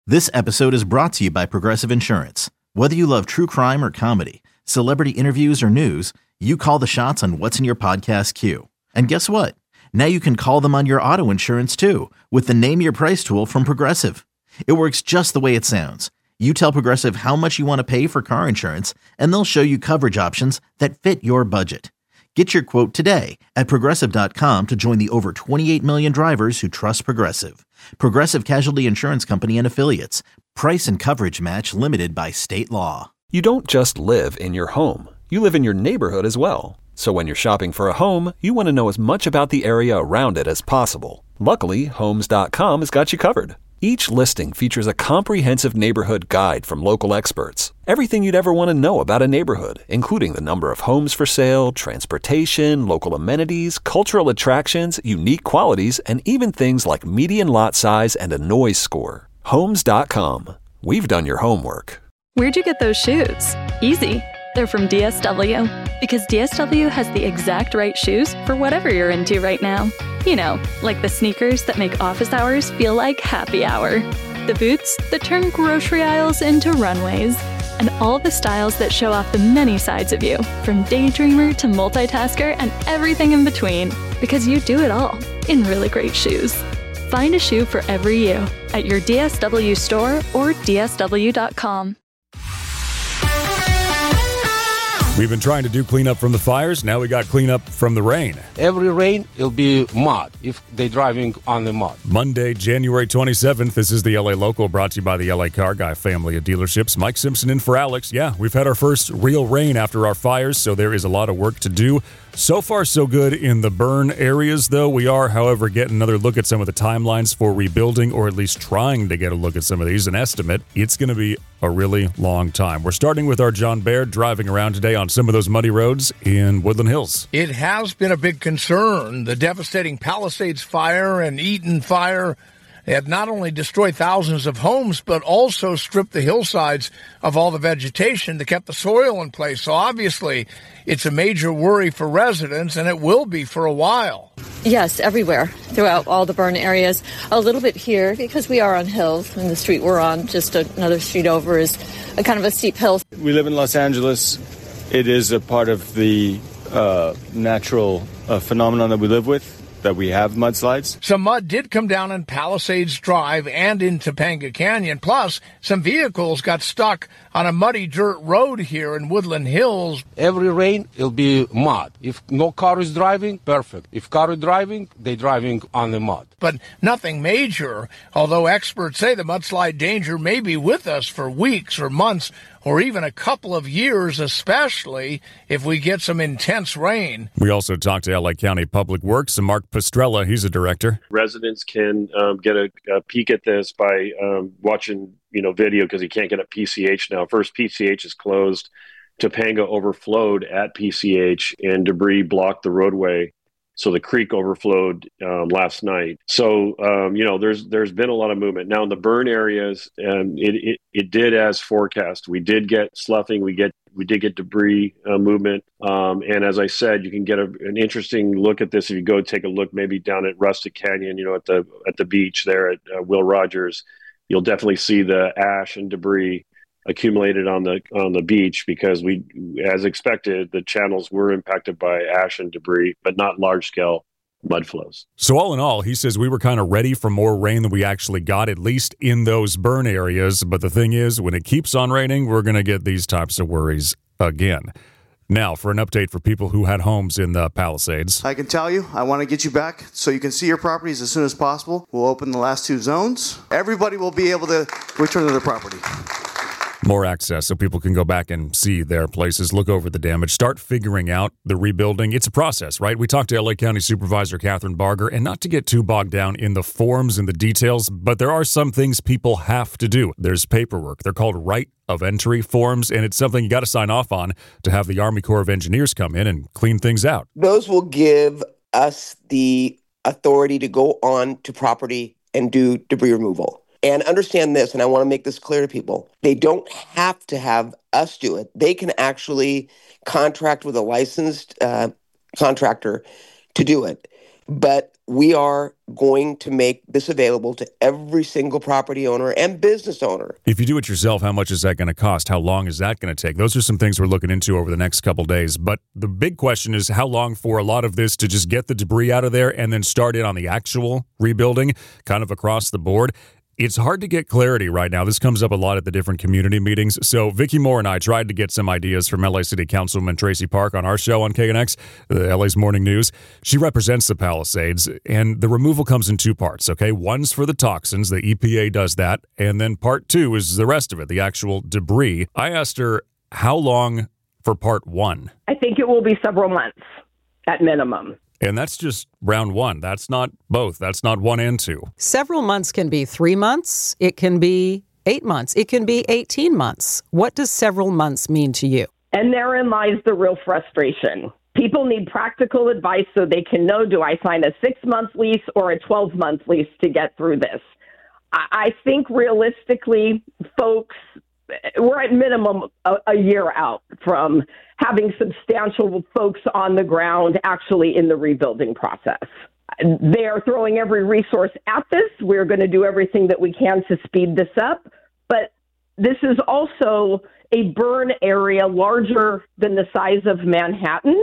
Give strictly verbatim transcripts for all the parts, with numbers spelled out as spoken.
This episode is brought to you by Progressive Insurance. Whether you love true crime or comedy, celebrity interviews or news, you call the shots on what's in your podcast queue. And guess what? Now you can call them on your auto insurance too with the Name Your Price tool from Progressive. It works just the way it sounds. You tell Progressive how much you want to pay for car insurance, and they'll show you coverage options that fit your budget. Get your quote today at Progressive dot com to join the over twenty-eight million drivers who trust Progressive. Progressive Casualty Insurance Company and Affiliates. Price and coverage match limited by state law. You don't just live in your home. You live in your neighborhood as well. So when you're shopping for a home, you want to know as much about the area around it as possible. Luckily, Homes dot com has got you covered. Each listing features a comprehensive neighborhood guide from local experts. Everything you'd ever want to know about a neighborhood, including the number of homes for sale, transportation, local amenities, cultural attractions, unique qualities, and even things like median lot size and a noise score. Homes dot com. We've done your homework. Where'd you get those shoes? Easy. They're from D S W. Because D S W has the exact right shoes for whatever you're into right now. You know, like the sneakers that make office hours feel like happy hour. The boots that turn grocery aisles into runways. And all the styles that show off the many sides of you, from daydreamer to multitasker and everything in between. Because you do it all in really great shoes. Find a shoe for every you at your D S W store or D S W dot com. We've been trying to do cleanup from the fires. Now we got cleanup from the rain. Every rain, it'll be mud if they're driving on the mud. Monday, January twenty-seventh. This is the L A Local, brought to you by the L A Car Guy family of dealerships. Mike Simpson in for Alex. Yeah, we've had our first real rain after our fires, so there is a lot of work to do. So far, so good in the burn areas, though. We are, however, getting another look at some of the timelines for rebuilding, or at least trying to get a look at some of these. An estimate, it's going to be a really long time. We're starting with our John Baird driving around today on some of those muddy roads in Woodland Hills. It has been a big concern. The devastating Palisades fire and Eaton fire have not only destroyed thousands of homes, but also stripped the hillsides of all the vegetation that kept the soil in place. So obviously, it's a major worry for residents, and it will be for a while. Yes, everywhere, throughout all the burn areas. A little bit here, because we are on hills, and the street we're on, just another street over, is a kind of a steep hill. We live in Los Angeles. It is a part of the uh, natural uh, phenomenon that we live with, that we have mudslides. Some mud did come down in Palisades Drive and in Topanga Canyon. Plus, some vehicles got stuck on a muddy dirt road here in Woodland Hills. Every rain, it'll be mud. If no car is driving, perfect. If car is driving, they're driving on the mud. But nothing major, although experts say the mudslide danger may be with us for weeks or months or even a couple of years, especially if we get some intense rain. We also talked to L A County Public Works and Mark Pastrella. He's a director. Residents can um, get a, a peek at this by um, watching, you know, video, because you can't get at P C H now. First, P C H is closed. Topanga overflowed at P C H, and debris blocked the roadway. So the creek overflowed um, last night. So, um, you know, there's there's been a lot of movement. Now in the burn areas, um, it, it it did as forecast. We did get sloughing. We get we did get debris uh, movement. Um, and as I said, you can get a, an interesting look at this if you go take a look maybe down at Rustic Canyon, you know, at the at the beach there at uh, Will Rogers. You'll definitely see the ash and debris accumulated on the on the beach, because we, as expected, the channels were impacted by ash and debris, but not large scale mud flows. So all in all, he says we were kind of ready for more rain than we actually got, at least in those burn areas. But the thing is, when it keeps on raining, we're going to get these types of worries again. Now, for an update for people who had homes in the Palisades. I can tell you, I want to get you back so you can see your properties as soon as possible. We'll open the last two zones. Everybody will be able to return to their property. More access so people can go back and see their places, look over the damage, start figuring out the rebuilding. It's a process, right? We talked to L A County Supervisor Catherine Barger, and not to get too bogged down in the forms and the details, but there are some things people have to do. There's paperwork. They're called right of entry forms, and it's something you got to sign off on to have the Army Corps of Engineers come in and clean things out. Those will give us the authority to go on to property and do debris removal. And understand this, and I want to make this clear to people. They don't have to have us do it. They can actually contract with a licensed uh, contractor to do it. But we are going to make this available to every single property owner and business owner. If you do it yourself, how much is that going to cost? How long is that going to take? Those are some things we're looking into over the next couple days. But the big question is how long for a lot of this to just get the debris out of there and then start in on the actual rebuilding, kind of across the board. It's hard to get clarity right now. This comes up a lot at the different community meetings. So Vicky Moore and I tried to get some ideas from L A City Councilwoman Tracy Park on our show on K N X, the L A's Morning News. She represents the Palisades, and the removal comes in two parts, okay? One's for the toxins. The E P A does that. And then part two is the rest of it, the actual debris. I asked her, how long for part one? I think it will be several months at minimum. And that's just round one. That's not both. That's not one and two. Several months can be three months. It can be eight months. It can be eighteen months. What does several months mean to you? And therein lies the real frustration. People need practical advice so they can know, do I sign a six-month lease or a twelve-month lease to get through this? I think realistically, folks, we're at minimum a, a year out from having substantial folks on the ground actually in the rebuilding process. They are throwing every resource at this. We're going to do everything that we can to speed this up. But this is also a burn area larger than the size of Manhattan,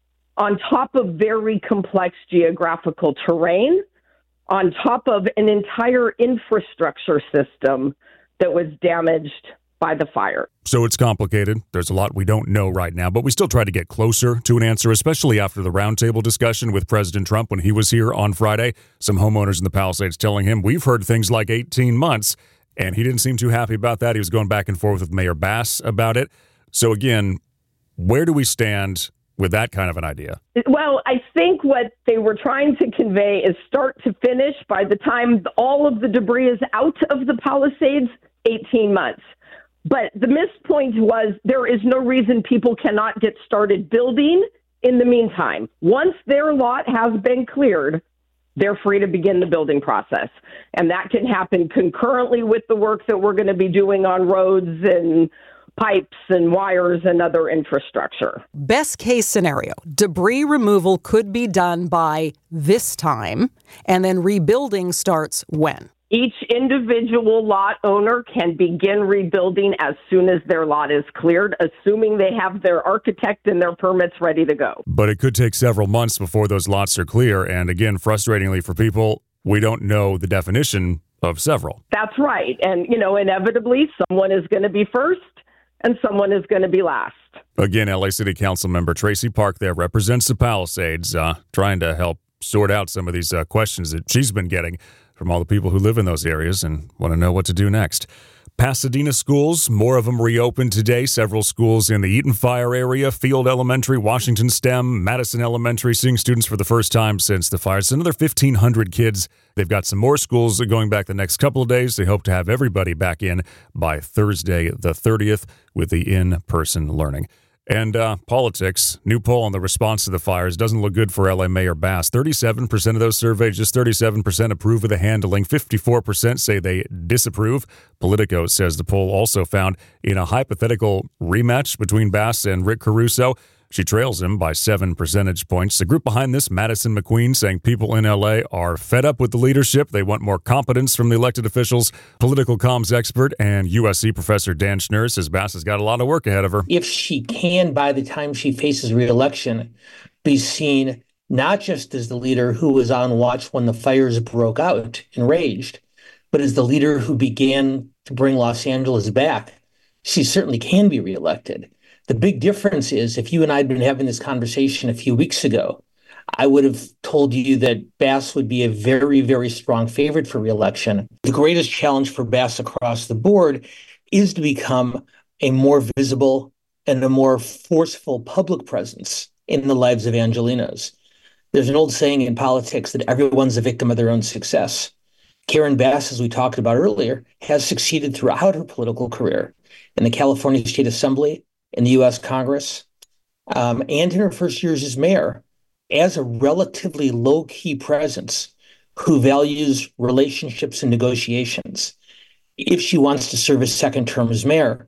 on top of very complex geographical terrain, on top of an entire infrastructure system that was damaged by the fire. So it's complicated. There's a lot we don't know right now, but we still try to get closer to an answer, especially after the roundtable discussion with President Trump when he was here on Friday. Some homeowners in the Palisades telling him, we've heard things like eighteen months, and he didn't seem too happy about that. He was going back and forth with Mayor Bass about it. So again, where do we stand with that kind of an idea? Well, I think what they were trying to convey is start to finish. By the time all of the debris is out of the Palisades, eighteen months. But the missed point was there is no reason people cannot get started building in the meantime. Once their lot has been cleared, they're free to begin the building process. And that can happen concurrently with the work that we're going to be doing on roads and pipes and wires and other infrastructure. Best case scenario, debris removal could be done by this time, and then rebuilding starts when? Each individual lot owner can begin rebuilding as soon as their lot is cleared, assuming they have their architect and their permits ready to go. But it could take several months before those lots are clear. And again, frustratingly for people, we don't know the definition of several. That's right. And, you know, inevitably, someone is going to be first and someone is going to be last. Again, L A City Council member Tracy Park there represents the Palisades, uh, trying to help sort out some of these uh, questions that she's been getting from all the people who live in those areas and want to know what to do next. Pasadena schools, more of them reopened today. Several schools in the Eaton Fire area, Field Elementary, Washington STEM, Madison Elementary, seeing students for the first time since the fire. It's another fifteen hundred kids. They've got some more schools going back the next couple of days. They hope to have everybody back in by Thursday the thirtieth with the in-person learning. And uh, politics, new poll on the response to the fires doesn't look good for L A Mayor Bass. thirty-seven percent of those surveyed, just thirty-seven percent approve of the handling. fifty-four percent say they disapprove. Politico says the poll also found in a hypothetical rematch between Bass and Rick Caruso, she trails him by seven percentage points. The group behind this, Madison McQueen, saying people in L A are fed up with the leadership. They want more competence from the elected officials. Political comms expert and U S C professor Dan Schnurr says Bass has got a lot of work ahead of her. If she can, by the time she faces re-election, be seen not just as the leader who was on watch when the fires broke out and raged, but as the leader who began to bring Los Angeles back, she certainly can be reelected. The big difference is if you and I had been having this conversation a few weeks ago, I would have told you that Bass would be a very, very strong favorite for reelection. The greatest challenge for Bass across the board is to become a more visible and a more forceful public presence in the lives of Angelenos. There's an old saying in politics that everyone's a victim of their own success. Karen Bass, as we talked about earlier, has succeeded throughout her political career in the California State Assembly, in the U S Congress, um, and in her first years as mayor, as a relatively low-key presence who values relationships and negotiations. If she wants to serve a second term as mayor,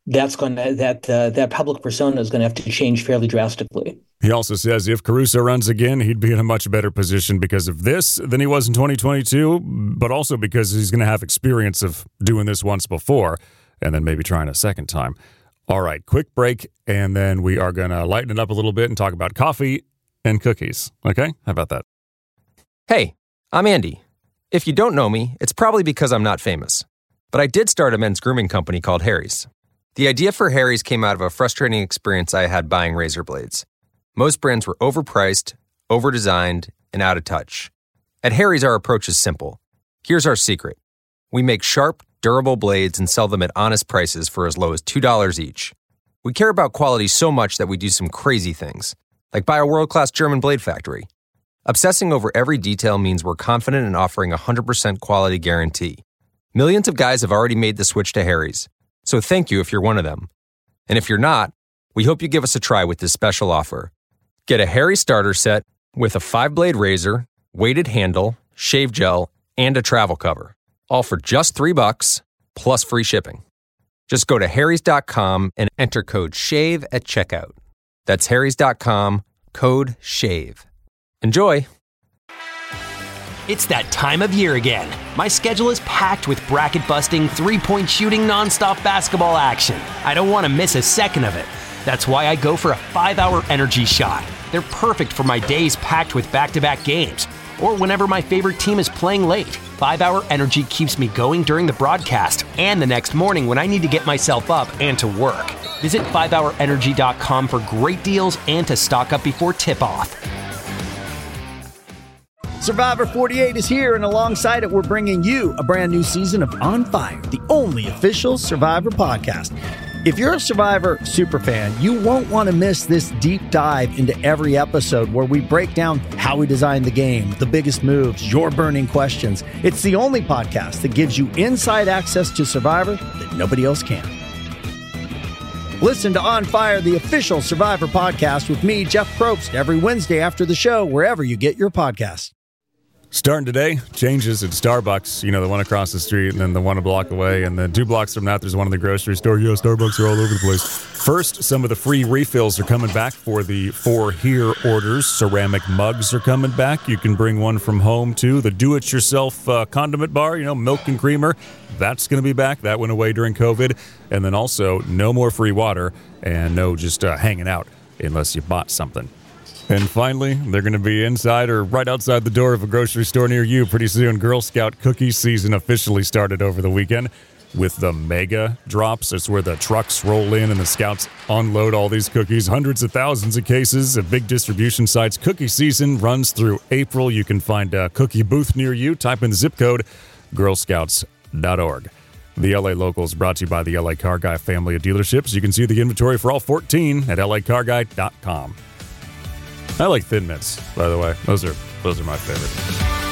that's going to that uh, that public persona is going to have to change fairly drastically. He also says if Caruso runs again, he'd be in a much better position because of this than he was in twenty twenty-two, but also because he's going to have experience of doing this once before and then maybe trying a second time. All right, quick break, and then we are going to lighten it up a little bit and talk about coffee and cookies. Okay? How about that? Hey, I'm Andy. If you don't know me, it's probably because I'm not famous. But I did start a men's grooming company called Harry's. The idea for Harry's came out of a frustrating experience I had buying razor blades. Most brands were overpriced, overdesigned, and out of touch. At Harry's, our approach is simple. Here's our secret. We make sharp, durable blades and sell them at honest prices for as low as two dollars each. We care about quality so much that we do some crazy things, like buy a world-class German blade factory. Obsessing over every detail means we're confident in offering a one hundred percent quality guarantee. Millions of guys have already made the switch to Harry's, so thank you if you're one of them. And if you're not, we hope you give us a try with this special offer. Get a Harry's starter set with a five-blade razor, weighted handle, shave gel, and a travel cover, all for just three bucks plus free shipping. Just go to harrys dot com and enter code SHAVE at checkout. That's harrys dot com, code SHAVE. Enjoy! It's that time of year again. My schedule is packed with bracket-busting, three-point shooting, nonstop basketball action. I don't want to miss a second of it. That's why I go for a five-hour energy shot. They're perfect for my days packed with back-to-back games, or whenever my favorite team is playing late. five-hour energy keeps me going during the broadcast and the next morning when I need to get myself up and to work. Visit five hour energy dot com for great deals and to stock up before tip-off. Survivor forty-eight is here, and alongside it, we're bringing you a brand new season of On Fire, the only official Survivor podcast. If you're a Survivor superfan, you won't want to miss this deep dive into every episode where we break down how we designed the game, the biggest moves, your burning questions. It's the only podcast that gives you inside access to Survivor that nobody else can. Listen to On Fire, the official Survivor podcast with me, Jeff Probst, every Wednesday after the show, wherever you get your podcasts. Starting today, changes at Starbucks. You know, the one across the street and then the one a block away. And then two blocks from that, there's one in the grocery store. Yeah, Starbucks are all over the place. First, some of the free refills are coming back for the For Here orders. Ceramic mugs are coming back. You can bring one from home, too. The do-it-yourself uh, condiment bar, you know, milk and creamer, that's going to be back. That went away during COVID. And then also, no more free water and no just uh, hanging out unless you bought something. And finally, they're going to be inside or right outside the door of a grocery store near you pretty soon. Girl Scout cookie season officially started over the weekend with the mega drops. It's where the trucks roll in and the Scouts unload all these cookies. Hundreds of thousands of cases at big distribution sites. Cookie season runs through April. You can find a cookie booth near you. Type in the zip code girl scouts dot org. The L A Local is brought to you by the L A Car Guy family of dealerships. You can see the inventory for all fourteen at L A car guy dot com. I like Thin Mints, by the way. Those are those are my favorite.